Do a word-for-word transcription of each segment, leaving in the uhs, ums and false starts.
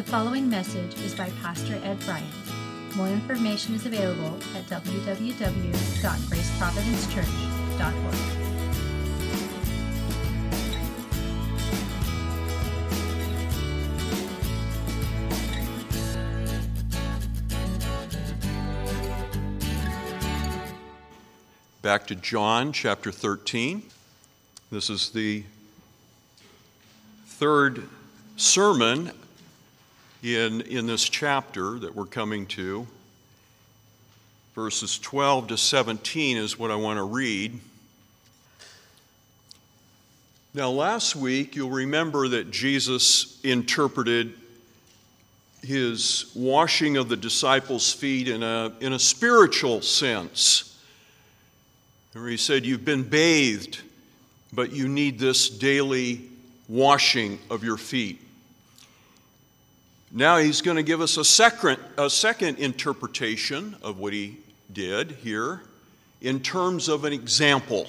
The following message is by Pastor Ed Bryant. More information is available at w w w dot grace providence church dot org. Back to John chapter thirteen. This is the third sermon in, in this chapter that we're coming to. Verses twelve to seventeen is what I want to read. Now, last week, you'll remember that Jesus interpreted his washing of the disciples' feet in a, in a spiritual sense. Where he said, you've been bathed, but you need this daily washing of your feet. Now he's going to give us a second, a second interpretation of what he did here in terms of an example.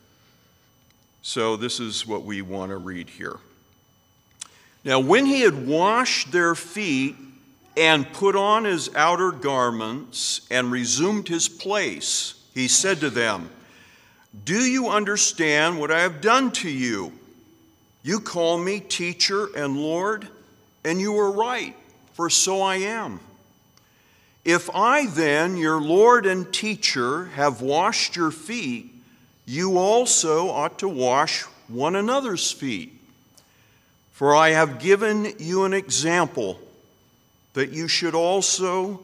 So this is what we want to read here. Now when he had washed their feet and put on his outer garments and resumed his place, he said to them, do you understand what I have done to you? You call me teacher and Lord, and you are right, for so I am. If I then, your Lord and teacher, have washed your feet, you also ought to wash one another's feet. For I have given you an example that you should also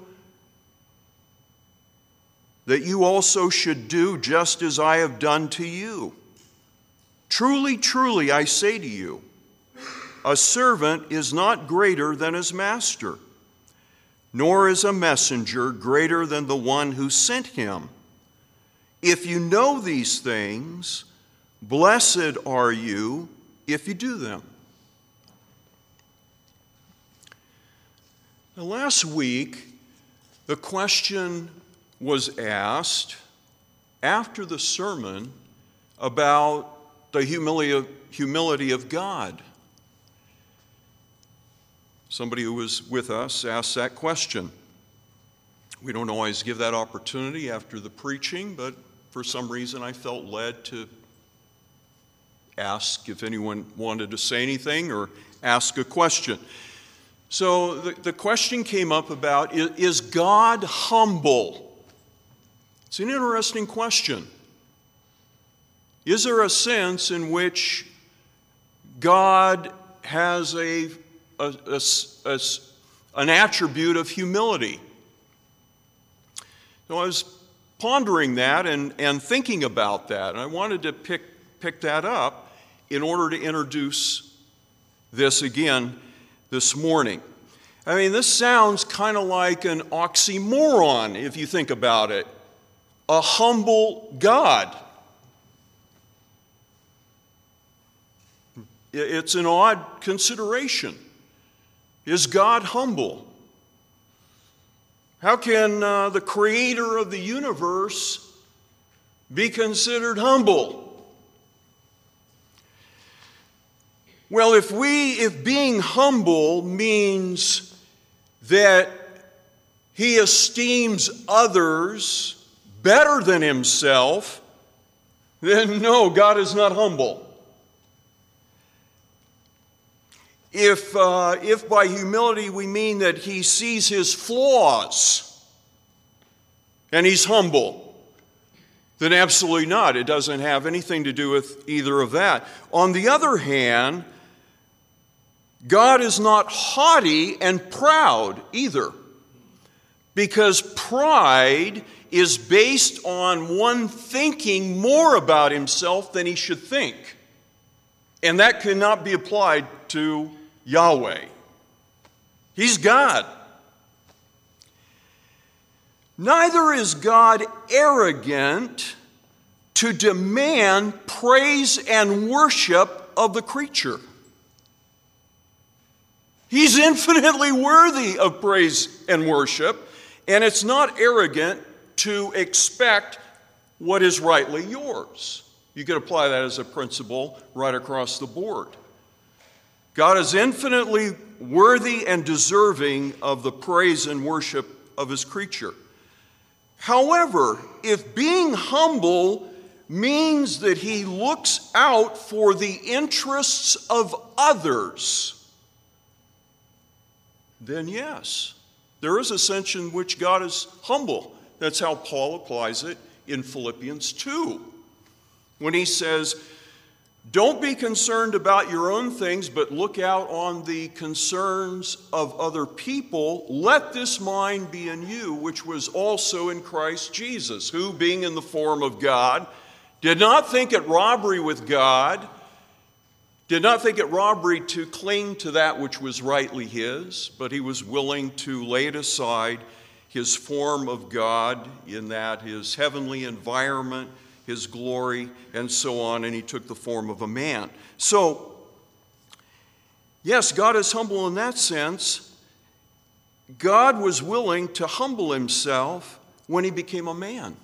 that you also should do just as I have done to you. Truly, truly, I say to you, a servant is not greater than his master, nor is a messenger greater than the one who sent him. If you know these things, blessed are you if you do them. Now, last week, the question was asked after the sermon about the humility of, humility of God. Somebody who was with us asked that question. We don't always give that opportunity after the preaching, but for some reason I felt led to ask if anyone wanted to say anything or ask a question. So the, the question came up about, is God humble? It's an interesting question. Is there a sense in which God has a, a, a, a, an attribute of humility? So I was pondering that and, and thinking about that, and I wanted to pick, pick that up in order to introduce this again this morning. I mean, this sounds kind of like an oxymoron if you think about it. A humble God. It's an odd consideration. Is God humble? How can uh, the creator of the universe be considered humble? Well, if we, if being humble means that he esteems others better than himself, then no, God is not humble. If, uh, if by humility we mean that he sees his flaws and he's humble, then absolutely not. It doesn't have anything to do with either of that. On the other hand, God is not haughty and proud either, because pride is based on one thinking more about himself than he should think. And that cannot be applied to Yahweh. He's God. Neither is God arrogant to demand praise and worship of the creature. He's infinitely worthy of praise and worship, and it's not arrogant to expect what is rightly yours. You could apply that as a principle right across the board. God is infinitely worthy and deserving of the praise and worship of his creature. However, if being humble means that he looks out for the interests of others, then yes, there is a sense in which God is humble. That's how Paul applies it in Philippians two, when he says, don't be concerned about your own things, but look out on the concerns of other people. Let this mind be in you, which was also in Christ Jesus, who, being in the form of God, did not think it robbery with God, did not think it robbery to cling to that which was rightly his, but he was willing to lay it aside, his form of God in that his heavenly environment, his glory, and so on, and he took the form of a man. So, yes, God is humble in that sense. God was willing to humble himself when he became a man.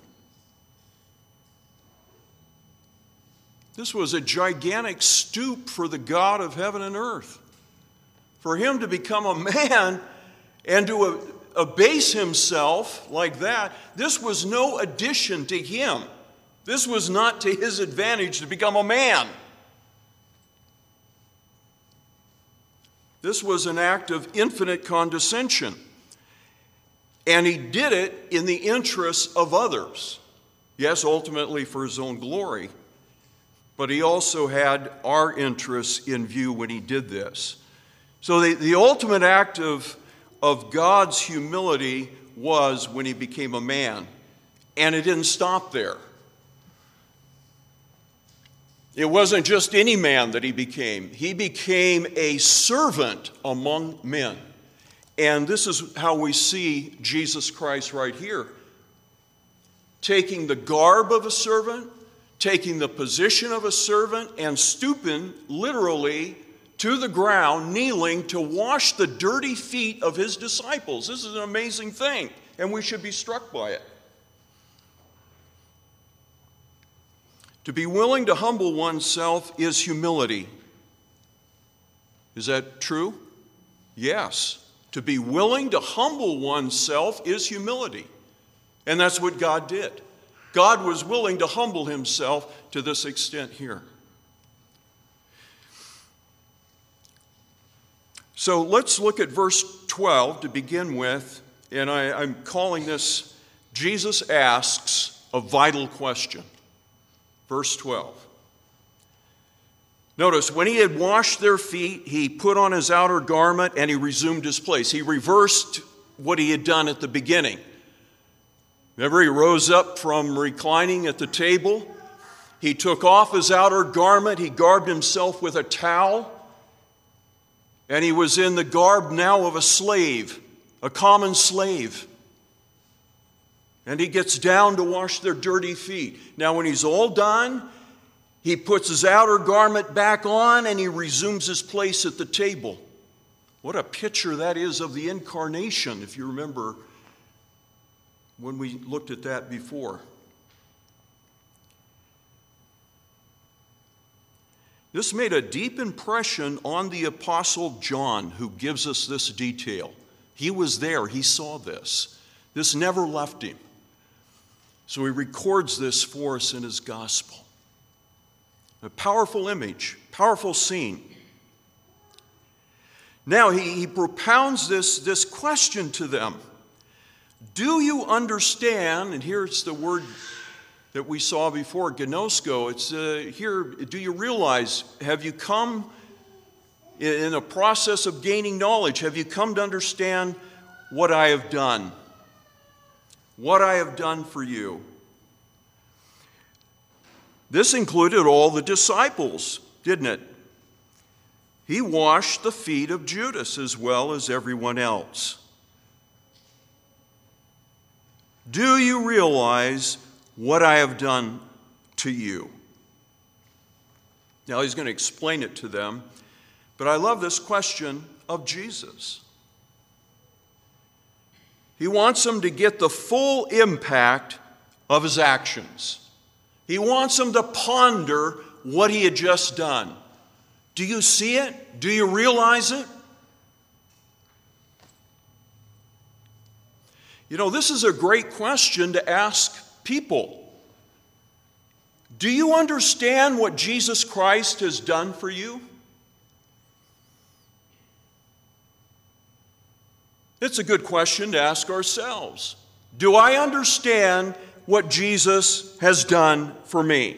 This was a gigantic stoop for the God of heaven and earth. For him to become a man and to abase himself like that, this was no addition to him. This was not to his advantage to become a man. This was an act of infinite condescension. And he did it in the interests of others. Yes, ultimately for his own glory. But he also had our interests in view when he did this. So the, the ultimate act of, of God's humility was when he became a man. And it didn't stop there. It wasn't just any man that he became. He became a servant among men. And this is how we see Jesus Christ right here. Taking the garb of a servant, taking the position of a servant, and stooping literally to the ground, kneeling to wash the dirty feet of his disciples. This is an amazing thing, and we should be struck by it. To be willing to humble oneself is humility. Is that true? Yes. To be willing to humble oneself is humility. And that's what God did. God was willing to humble himself to this extent here. So let's look at verse twelve to begin with. And I, I'm calling this, Jesus asks a vital question. Verse twelve. Notice, when he had washed their feet, he put on his outer garment and he resumed his place. He reversed what he had done at the beginning. Remember, he rose up from reclining at the table. He took off his outer garment. He garbed himself with a towel. And he was in the garb now of a slave, a common slave. And he gets down to wash their dirty feet. Now, when he's all done, he puts his outer garment back on and he resumes his place at the table. What a picture that is of the incarnation, if you remember when we looked at that before. This made a deep impression on the Apostle John, who gives us this detail. He was there. He saw this. This never left him. So he records this for us in his gospel. A powerful image, powerful scene. Now he, he propounds this, this question to them. Do you understand, and here's the word that we saw before, gnosko. It's uh, here, do you realize, have you come in, in a process of gaining knowledge, have you come to understand what I have done? What I have done for you. This included all the disciples, didn't it? He washed the feet of Judas as well as everyone else. Do you realize what I have done to you? Now he's going to explain it to them, but I love this question of Jesus. He wants them to get the full impact of his actions. He wants them to ponder what he had just done. Do you see it? Do you realize it? You know, this is a great question to ask people. Do you understand what Jesus Christ has done for you? It's a good question to ask ourselves. Do I understand what Jesus has done for me?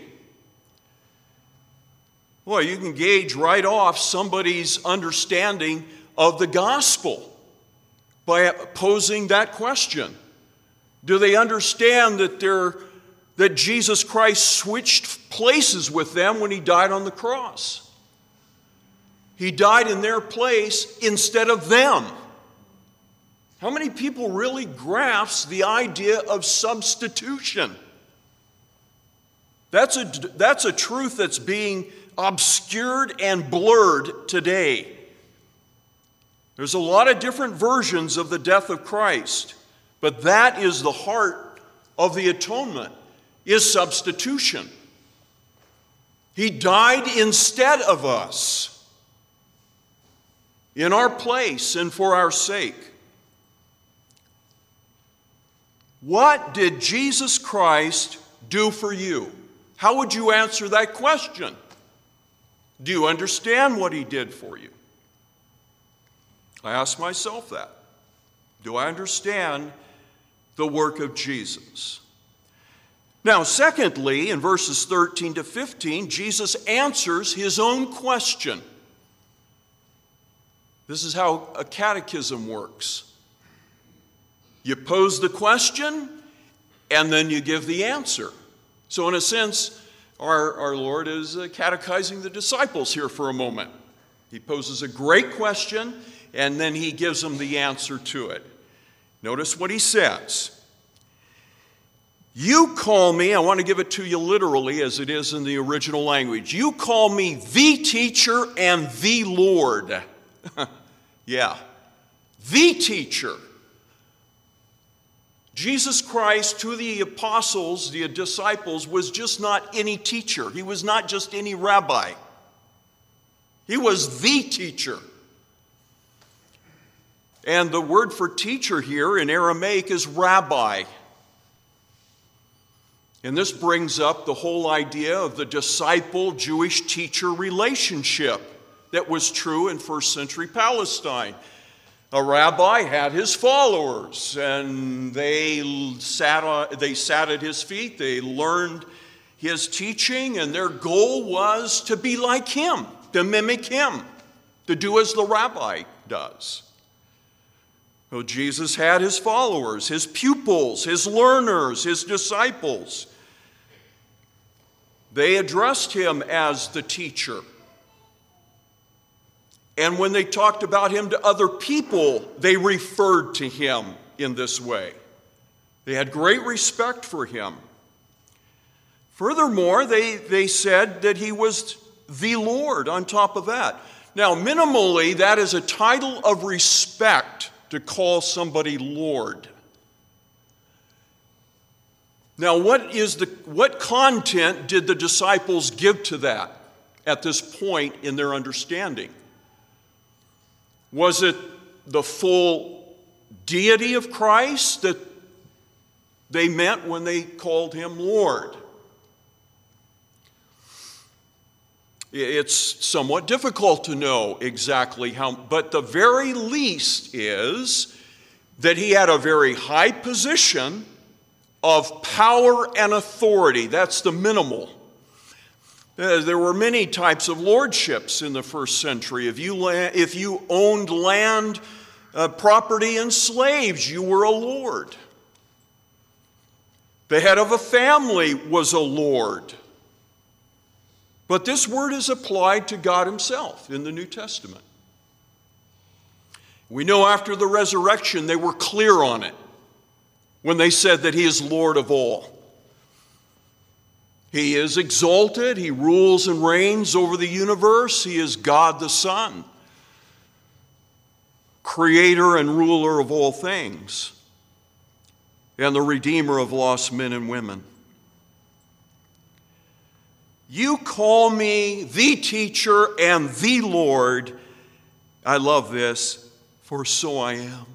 Well, you can gauge right off somebody's understanding of the gospel by posing that question. Do they understand that they're, that Jesus Christ switched places with them when he died on the cross? He died in their place instead of them. How many people really grasp the idea of substitution? That's a, that's a truth that's being obscured and blurred today. There's a lot of different versions of the death of Christ, but that is the heart of the atonement, is substitution. He died instead of us, in our place and for our sake. What did Jesus Christ do for you? How would you answer that question? Do you understand what he did for you? I ask myself that. Do I understand the work of Jesus? Now, secondly, in verses thirteen to fifteen, Jesus answers his own question. This is how a catechism works. You pose the question, and then you give the answer. So in a sense, our, our Lord is uh, catechizing the disciples here for a moment. He poses a great question, and then he gives them the answer to it. Notice what he says. You call me, I want to give it to you literally as it is in the original language. You call me the teacher and the Lord. Yeah, the teacher. Jesus Christ, to the apostles, the disciples, was just not any teacher. He was not just any rabbi. He was the teacher. And the word for teacher here in Aramaic is rabbi. And this brings up the whole idea of the disciple-Jewish teacher relationship that was true in first century Palestine. A rabbi had his followers, and they sat, they sat at his feet. They learned his teaching, and their goal was to be like him, to mimic him, to do as the rabbi does. So Jesus had his followers, his pupils, his learners, his disciples. They addressed him as the teacher. And when they talked about him to other people, they referred to him in this way. They had great respect for him. Furthermore, they, they said that he was the Lord on top of that. Now, minimally, that is a title of respect to call somebody Lord. Now, what is the what content did the disciples give to that at this point in their understanding? Was it the full deity of Christ that they meant when they called him Lord? It's somewhat difficult to know exactly how, but the very least is that he had a very high position of power and authority. That's the minimal. Uh, there were many types of lordships in the first century. If you, la- if you owned land, uh, property, and slaves, you were a lord. The head of a family was a lord. But this word is applied to God himself in the New Testament. We know after the resurrection they were clear on it when they said that he is Lord of all. He is exalted. He rules and reigns over the universe. He is God the Son, creator and ruler of all things, and the redeemer of lost men and women. You call me the teacher and the Lord. I love this, for so I am.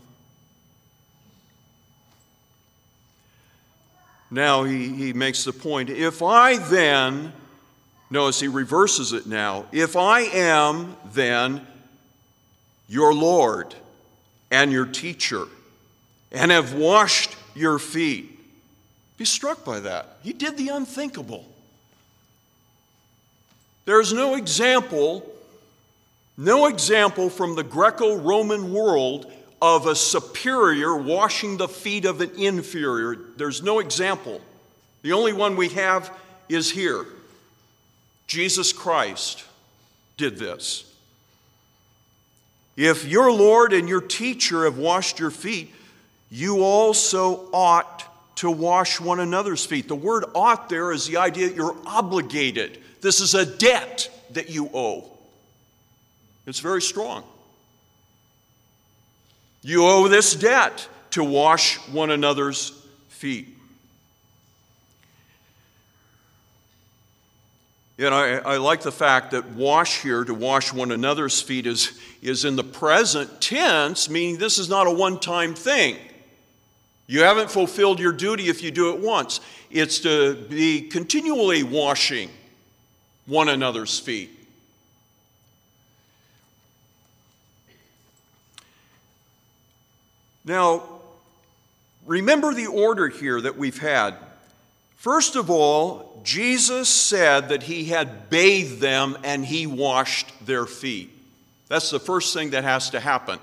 Now he, he makes the point, if I then, notice he reverses it now, if I am then your Lord and your teacher and have washed your feet. Be struck by that. He did the unthinkable. There's no example, no example from the Greco-Roman world of a superior washing the feet of an inferior. There's no example. The only one we have is here. Jesus Christ did this. If your Lord and your teacher have washed your feet, you also ought to wash one another's feet. The word ought there is the idea that you're obligated. This is a debt that you owe. It's very strong. You owe this debt to wash one another's feet. You know, I, I like the fact that wash here, to wash one another's feet, is, is in the present tense, meaning this is not a one-time thing. You haven't fulfilled your duty if you do it once. It's to be continually washing one another's feet. Now, remember the order here that we've had. First of all, Jesus said that he had bathed them and he washed their feet. That's the first thing that has to happen.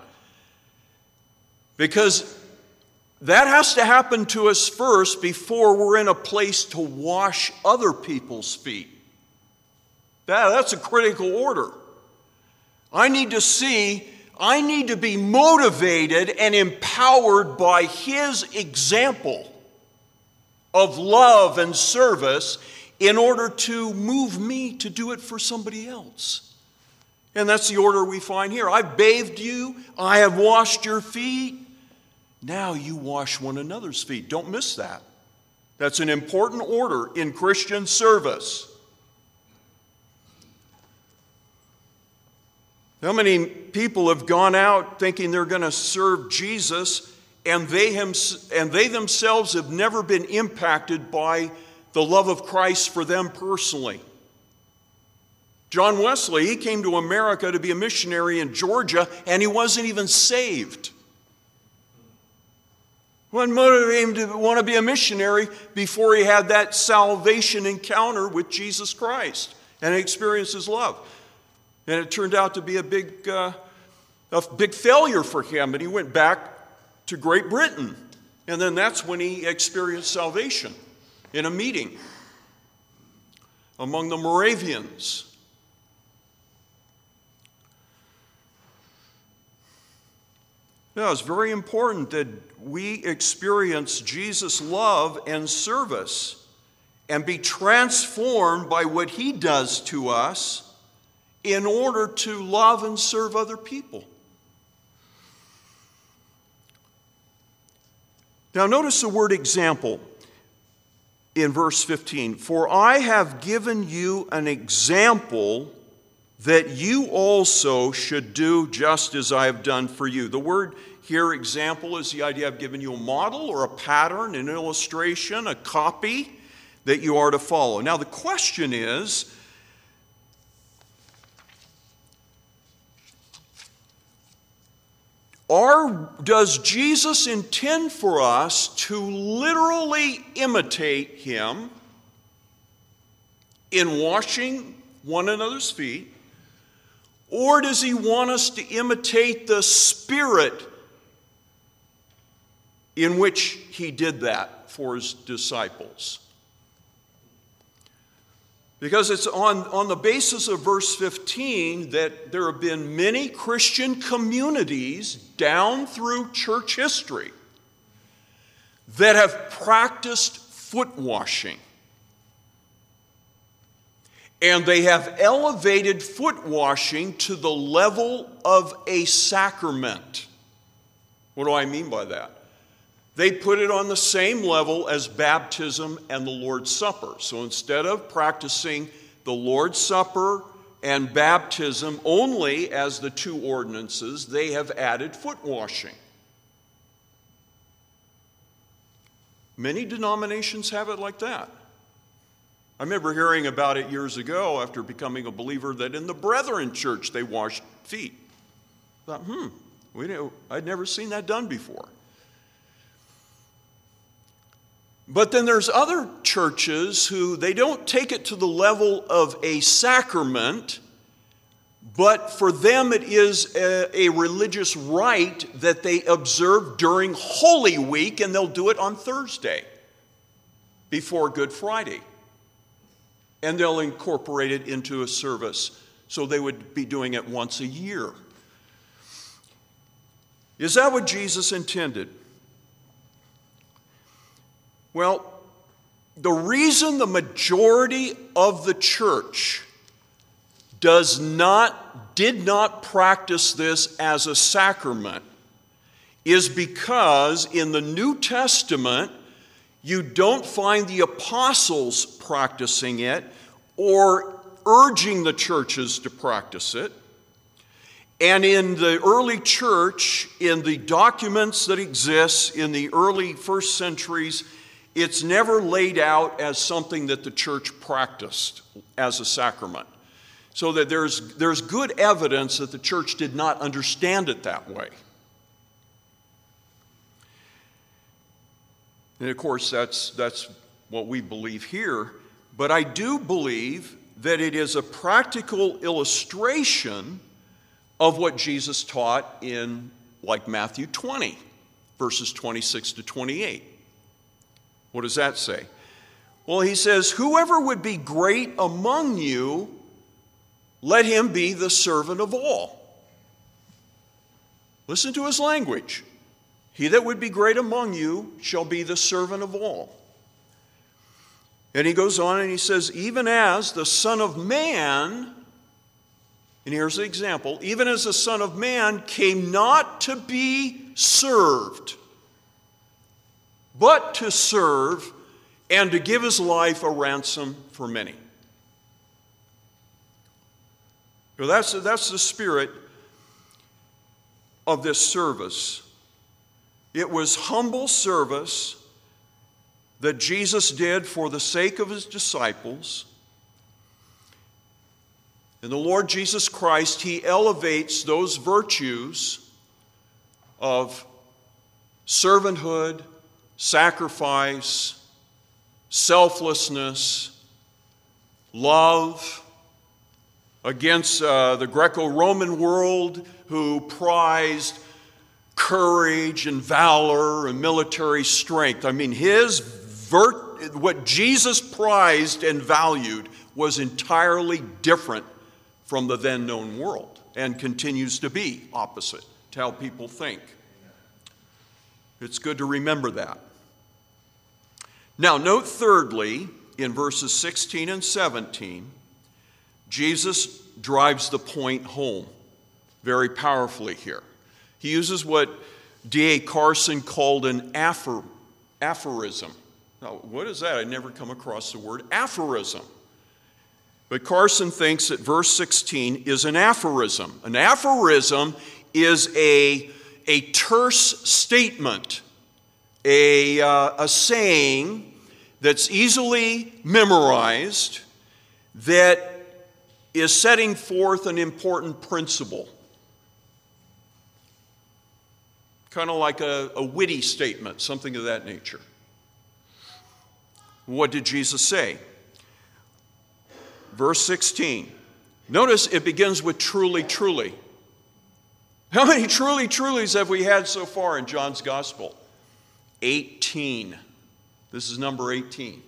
Because that has to happen to us first before we're in a place to wash other people's feet. That, that's a critical order. I need to see, I need to be motivated and empowered by his example of love and service in order to move me to do it for somebody else. And that's the order we find here. I've bathed you, I have washed your feet. Now you wash one another's feet. Don't miss that. That's an important order in Christian service. How many people have gone out thinking they're going to serve Jesus, and they, him, and they themselves have never been impacted by the love of Christ for them personally? John Wesley, he came to America to be a missionary in Georgia, and he wasn't even saved. What motivated him to want to be a missionary before he had that salvation encounter with Jesus Christ and experienced his love? And it turned out to be a big, uh, a big failure for him, and he went back to Great Britain. And then that's when he experienced salvation in a meeting among the Moravians. Now, it's very important that we experience Jesus' love and service and be transformed by what he does to us in order to love and serve other people. Now, notice the word example in verse fifteen. For I have given you an example that you also should do just as I have done for you. The word here, example, is the idea of giving you a model or a pattern, an illustration, a copy that you are to follow. Now, the question is, Or does Jesus intend for us to literally imitate him in washing one another's feet? Or does he want us to imitate the spirit in which he did that for his disciples? Because it's on, on the basis of verse fifteen that there have been many Christian communities down through church history that have practiced foot washing. And they have elevated foot washing to the level of a sacrament. What do I mean by that? They put it on the same level as baptism and the Lord's Supper. So instead of practicing the Lord's Supper and baptism only as the two ordinances. They have added foot washing. Many denominations have it like that. I remember hearing about it years ago after becoming a believer that in the Brethren Church they washed feet. I thought, hmm, we didn't, I'd never seen that done before. But then there's other churches who they don't take it to the level of a sacrament, but for them it is a, a religious rite that they observe during Holy Week, and they'll do it on Thursday before Good Friday. And they'll incorporate it into a service, so they would be doing it once a year. Is that what Jesus intended? Well, the reason the majority of the church does not, did not practice this as a sacrament is because in the New Testament, you don't find the apostles practicing it or urging the churches to practice it. And in the early church, in the documents that exist in the early first centuries, it's never laid out as something that the church practiced as a sacrament. So that there's, there's good evidence that the church did not understand it that way. And of course, that's, that's what we believe here. But I do believe that it is a practical illustration of what Jesus taught in, like, Matthew twenty, verses twenty-six to twenty-eight. What does that say? Well, he says, whoever would be great among you, let him be the servant of all. Listen to his language. He that would be great among you shall be the servant of all. And he goes on and he says, even as the Son of Man, and here's the example, even as the Son of Man came not to be served, but to serve and to give his life a ransom for many. So that's, that's the spirit of this service. It was humble service that Jesus did for the sake of his disciples. And the Lord Jesus Christ, he elevates those virtues of servanthood, sacrifice, selflessness, love, against uh, the Greco-Roman world who prized courage and valor and military strength. I mean, his vert, what Jesus prized and valued was entirely different from the then known world and continues to be opposite to how people think. It's good to remember that. Now, note thirdly, in verses sixteen and seventeen, Jesus drives the point home very powerfully here. He uses what D A Carson called an aphor, aphorism. Now, what is that? I never come across the word aphorism. But Carson thinks that verse sixteen is an aphorism. An aphorism is a, a terse statement, a, uh, a saying that's easily memorized that is setting forth an important principle. Kind of like a, a witty statement, something of that nature. What did Jesus say? Verse sixteen. Notice it begins with truly, truly. How many truly, trulies have we had so far in John's Gospel? eighteen. This is number eighteen.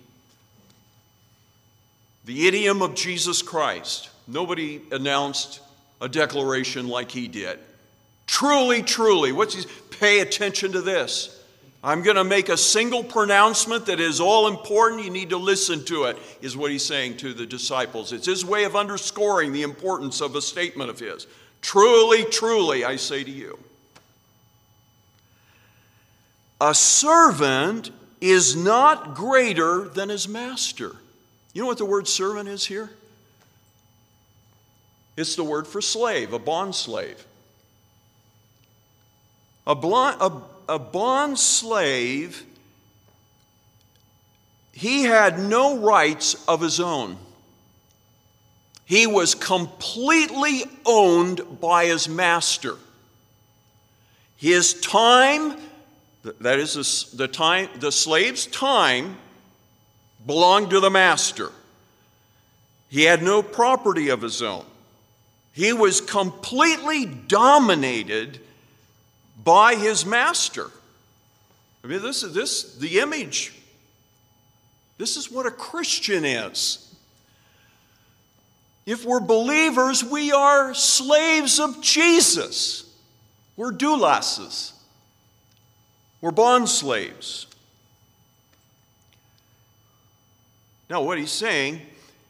The idiom of Jesus Christ. Nobody announced a declaration like he did. Truly, truly. What's he? Pay attention to this. I'm going to make a single pronouncement that is all important. You need to listen to it, is what he's saying to the disciples. It's his way of underscoring the importance of a statement of his. Truly, truly, I say to you. A servant is not greater than his master. You know what the word servant is here? It's the word for slave, a bond slave. A, blond, a, a bond slave, he had no rights of his own. He was completely owned by his master. His time, that is the time, the slave's time, belonged to the master. He had no property of his own. He was completely dominated by his master. I mean, this is this the image. This is what a Christian is. If we're believers, we are slaves of Jesus. We're doulases. We're bond slaves. Now, what he's saying,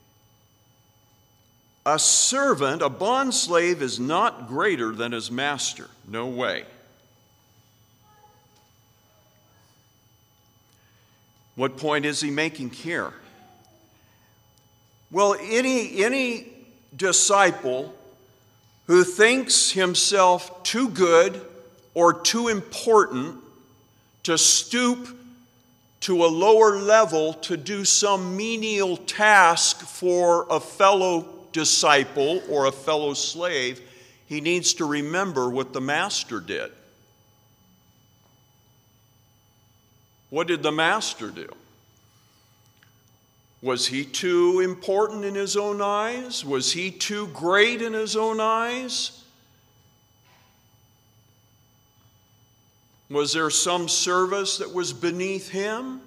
a servant, a bond slave, is not greater than his master. No way. What point is he making here? Well, any, any disciple who thinks himself too good or too important to stoop to a lower level to do some menial task for a fellow disciple or a fellow slave, he needs to remember what the master did. What did the master do? Was he too important in his own eyes? Was he too great in his own eyes? Was there some service that was beneath him?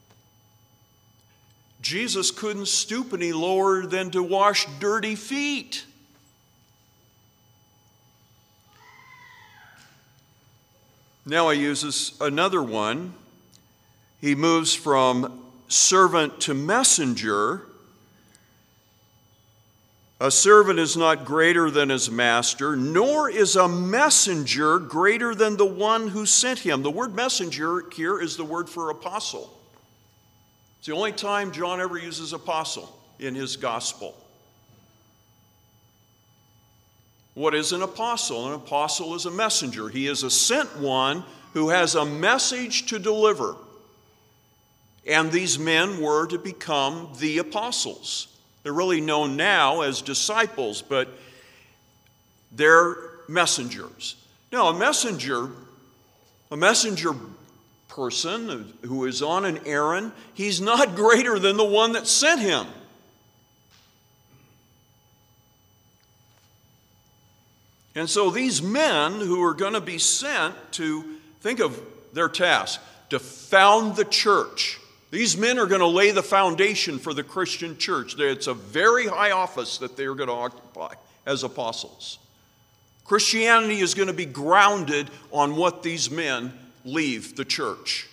Jesus couldn't stoop any lower than to wash dirty feet. Now he uses another one. He moves from servant to messenger. A servant is not greater than his master, nor is a messenger greater than the one who sent him. The word messenger here is the word for apostle. It's the only time John ever uses apostle in his gospel. What is an apostle? An apostle is a messenger. He is a sent one who has a message to deliver. And these men were to become the apostles. They're really known now as disciples, but they're messengers. Now, a messenger, a messenger person who is on an errand, he's not greater than the one that sent him. And so these men who are going to be sent to, think of their task, to found the church. These men are going to lay the foundation for the Christian church. It's a very high office that they are going to occupy as apostles. Christianity is going to be grounded on what these men leave the church.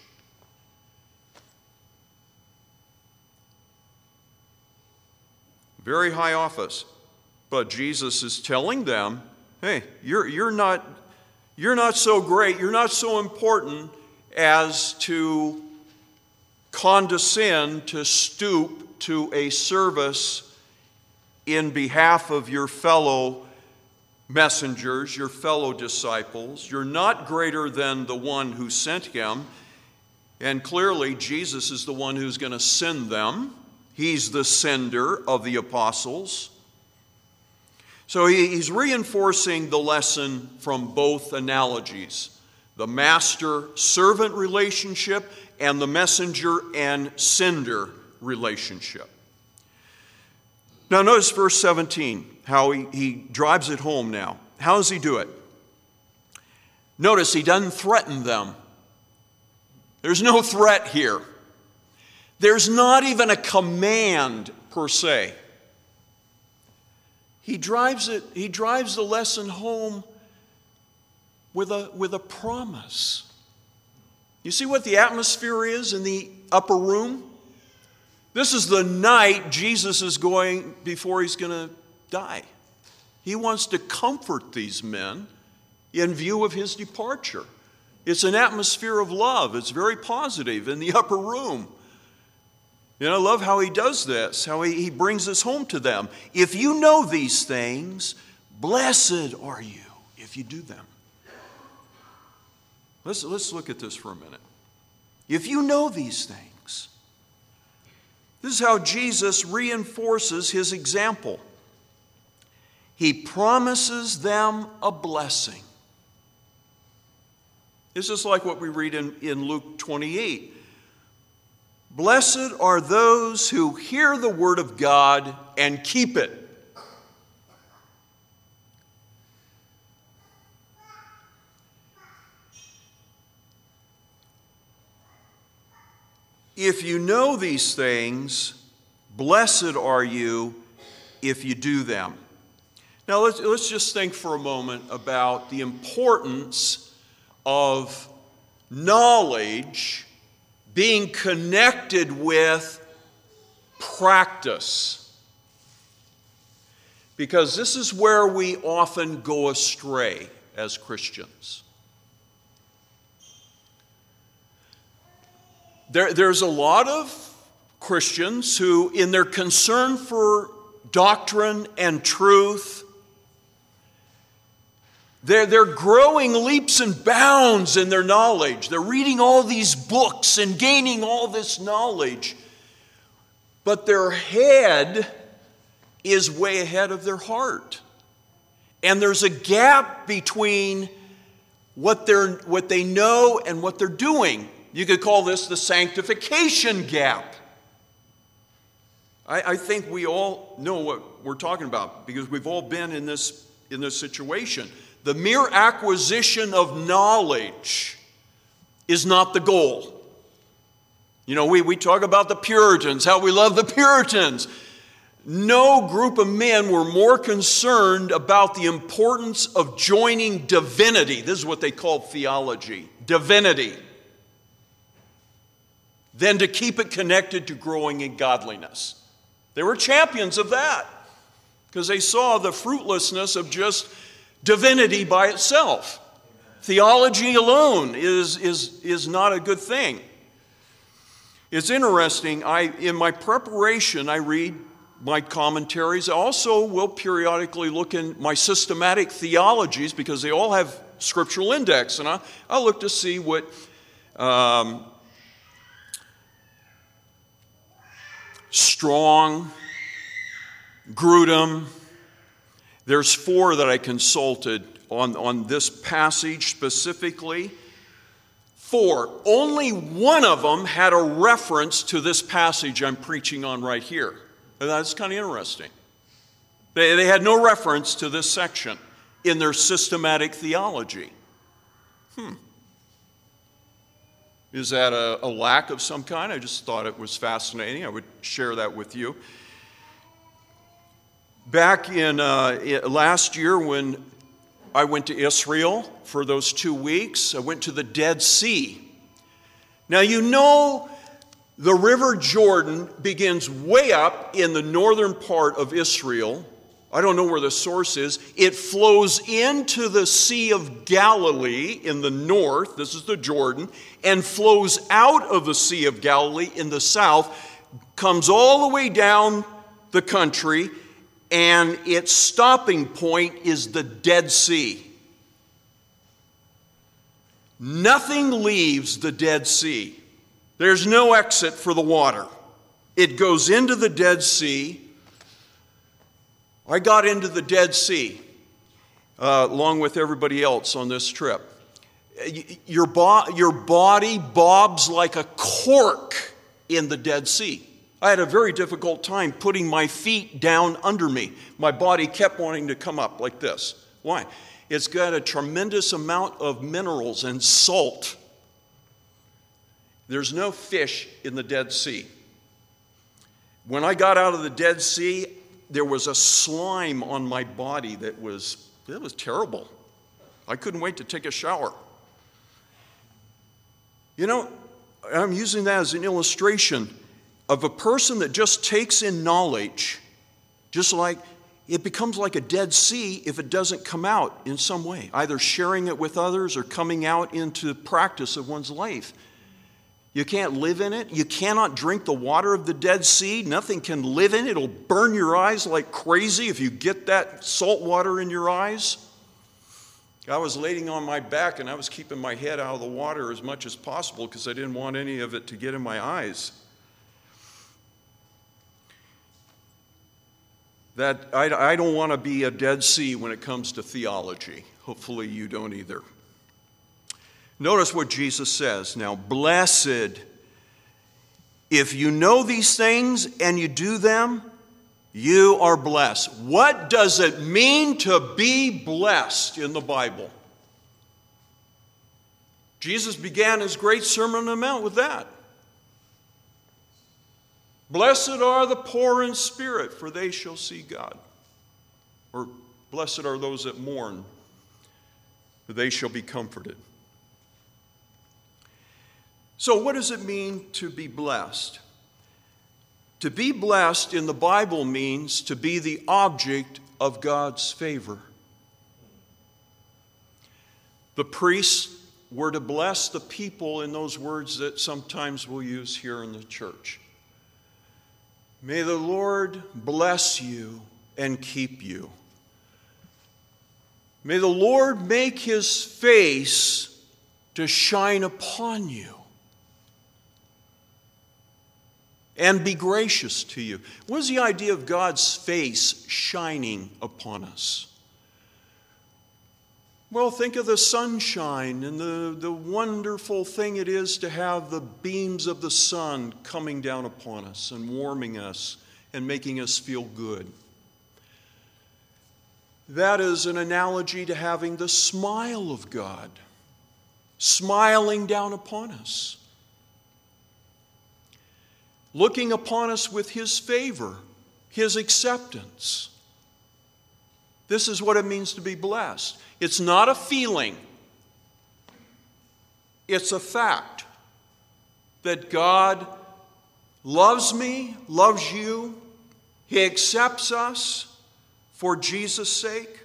Very high office. But Jesus is telling them, hey, you're, you're, not, you're not so great, you're not so important as to condescend to stoop to a service in behalf of your fellow messengers, your fellow disciples. You're not greater than the one who sent him. And clearly, Jesus is the one who's going to send them. He's the sender of the apostles. So he's reinforcing the lesson from both analogies, the master-servant relationship and the messenger and sender relationship. Now notice verse seventeen, how he, he drives it home now. How does he do it? Notice he doesn't threaten them. There's no threat here. There's not even a command per se. He drives it, he drives the lesson home with a, with a promise. You see what the atmosphere is in the upper room? This is the night Jesus is going before he's going to die. He wants to comfort these men in view of his departure. It's an atmosphere of love. It's very positive in the upper room. And I love how he does this, how he, he brings this home to them. If you know these things, blessed are you if you do them. Let's, let's look at this for a minute. If you know these things, this is how Jesus reinforces his example. He promises them a blessing. This is like what we read in, in Luke twenty-eight. Blessed are those who hear the word of God and keep it. If you know these things, blessed are you if you do them. Now let's, let's just think for a moment about the importance of knowledge being connected with practice. Because this is where we often go astray as Christians. There, there's a lot of Christians who, in their concern for doctrine and truth, They're, they're growing leaps and bounds in their knowledge. They're reading all these books and gaining all this knowledge. But their head is way ahead of their heart. And there's a gap between what, they're, what they know and what they're doing. You could call this the sanctification gap. I, I think we all know what we're talking about because we've all been in this, in this situation. The mere acquisition of knowledge is not the goal. You know, we, we talk about the Puritans, how we love the Puritans. No group of men were more concerned about the importance of joining divinity. This is what they call theology, divinity, than to keep it connected to growing in godliness. They were champions of that because they saw the fruitlessness of just divinity by itself. Theology alone is, is, is not a good thing. It's interesting, I, in my preparation, I read my commentaries. I also will periodically look in my systematic theologies because they all have scriptural index. And I, I look to see what um, Strong, Grudem, there's four that I consulted on, on this passage specifically. Four. Only one of them had a reference to this passage I'm preaching on right here. And that's kind of interesting. They, they had no reference to this section in their systematic theology. Hmm. Is that a, a lack of some kind? I just thought it was fascinating. I would share that with you. Back in uh, last year when I went to Israel for those two weeks, I went to the Dead Sea. Now you know the River Jordan begins way up in the northern part of Israel. I don't know where the source is. It flows into the Sea of Galilee in the north, this is the Jordan, and flows out of the Sea of Galilee in the south, comes all the way down the country, and its stopping point is the Dead Sea. Nothing leaves the Dead Sea. There's no exit for the water. It goes into the Dead Sea. I got into the Dead Sea uh, along with everybody else on this trip. Your, bo- your body bobs like a cork in the Dead Sea. I had a very difficult time putting my feet down under me. My body kept wanting to come up like this. Why? It's got a tremendous amount of minerals and salt. There's no fish in the Dead Sea. When I got out of the Dead Sea, there was a slime on my body that was, it was terrible. I couldn't wait to take a shower. You know, I'm using that as an illustration of a person that just takes in knowledge, just like it becomes like a Dead Sea if it doesn't come out in some way, either sharing it with others or coming out into practice of one's life. You can't live in it. You cannot drink the water of the Dead Sea. Nothing can live in it. It'll burn your eyes like crazy if you get that salt water in your eyes. I was laying on my back and I was keeping my head out of the water as much as possible because I didn't want any of it to get in my eyes. That I, I don't want to be a Dead Sea when it comes to theology. Hopefully you don't either. Notice what Jesus says. Now, blessed, if you know these things and you do them, you are blessed. What does it mean to be blessed in the Bible? Jesus began his great Sermon on the Mount with that. Blessed are the poor in spirit, for they shall see God. Or blessed are those that mourn, for they shall be comforted. So what does it mean to be blessed? To be blessed in the Bible means to be the object of God's favor. The priests were to bless the people in those words that sometimes we'll use here in the church. May the Lord bless you and keep you. May the Lord make his face to shine upon you and be gracious to you. What is the idea of God's face shining upon us? Well, think of the sunshine and the, the wonderful thing it is to have the beams of the sun coming down upon us and warming us and making us feel good. That is an analogy to having the smile of God smiling down upon us, looking upon us with his favor, his acceptance. This is what it means to be blessed. It's not a feeling. It's a fact that God loves me, loves you. He accepts us for Jesus' sake.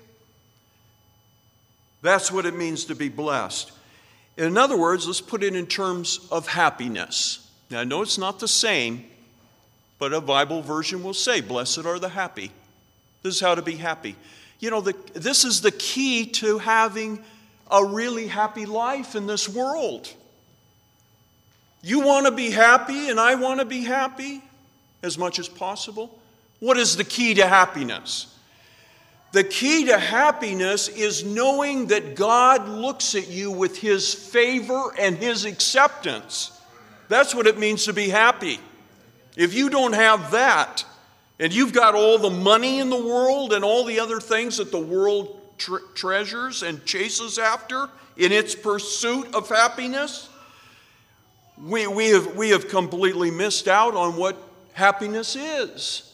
That's what it means to be blessed. In other words, let's put it in terms of happiness. Now, I know it's not the same, but a Bible version will say, blessed are the happy. This is how to be happy. You know, the, this is the key to having a really happy life in this world. You want to be happy, and I want to be happy as much as possible. What is the key to happiness? The key to happiness is knowing that God looks at you with his favor and his acceptance. That's what it means to be happy. If you don't have that, and you've got all the money in the world and all the other things that the world tre- treasures and chases after in its pursuit of happiness, we, we, have, we have completely missed out on what happiness is.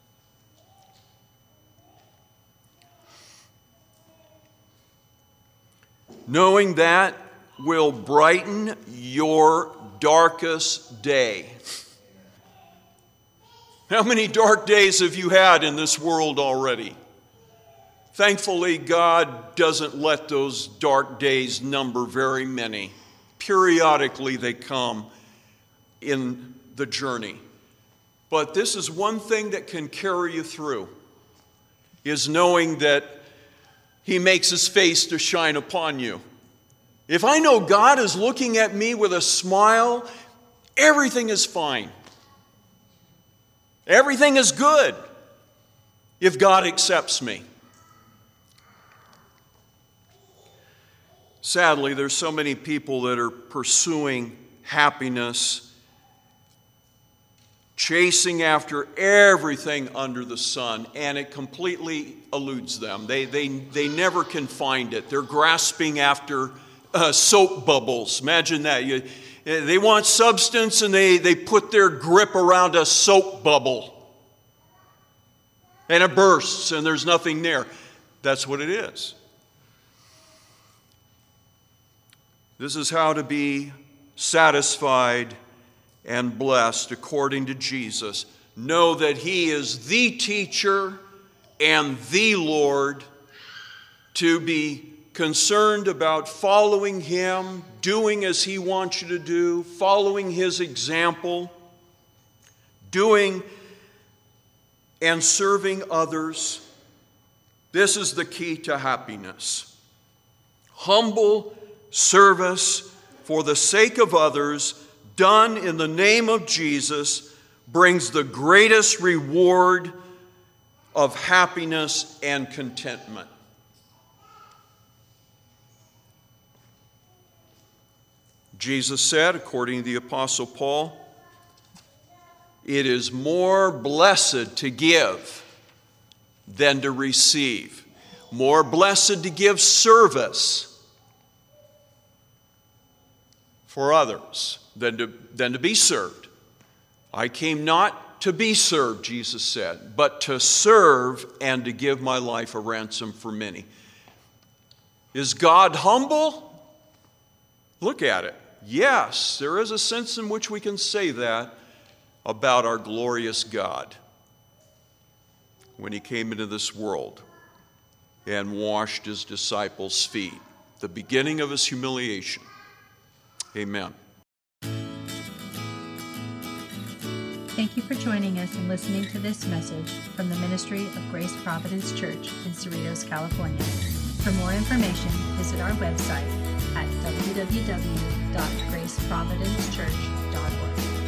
Knowing that will brighten your darkest day. How many dark days have you had in this world already? Thankfully, God doesn't let those dark days number very many. Periodically they come in the journey. But this is one thing that can carry you through, is knowing that he makes his face to shine upon you. If I know God is looking at me with a smile, everything is fine. Everything is good if God accepts me. Sadly, there's so many people that are pursuing happiness, chasing after everything under the sun, and it completely eludes them. They, they, they never can find it. They're grasping after uh, soap bubbles. Imagine that. You, they want substance, and they, they put their grip around a soap bubble. And it bursts, and there's nothing there. That's what it is. This is how to be satisfied and blessed according to Jesus. Know that he is the teacher and the Lord to be concerned about following Him, doing as He wants you to do, following His example, doing and serving others. This is the key to happiness. Humble service for the sake of others, done in the name of Jesus, brings the greatest reward of happiness and contentment. Jesus said, according to the Apostle Paul, it is more blessed to give than to receive. More blessed to give service for others than to, than to be served. I came not to be served, Jesus said, but to serve and to give my life a ransom for many. Is God humble? Look at it. Yes, there is a sense in which we can say that about our glorious God when He came into this world and washed His disciples' feet, the beginning of His humiliation. Amen. Thank you for joining us and listening to this message from the ministry of Grace Providence Church in Cerritos, California. For more information, visit our website at w w w dot grace providence church dot org.